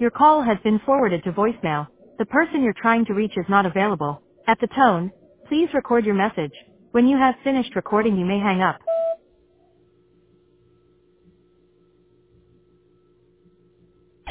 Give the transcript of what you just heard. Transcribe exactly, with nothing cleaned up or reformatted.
Your call has been forwarded to voicemail. The person you're trying to reach is not available. At the tone, please record your message. When you have finished recording, you may hang up.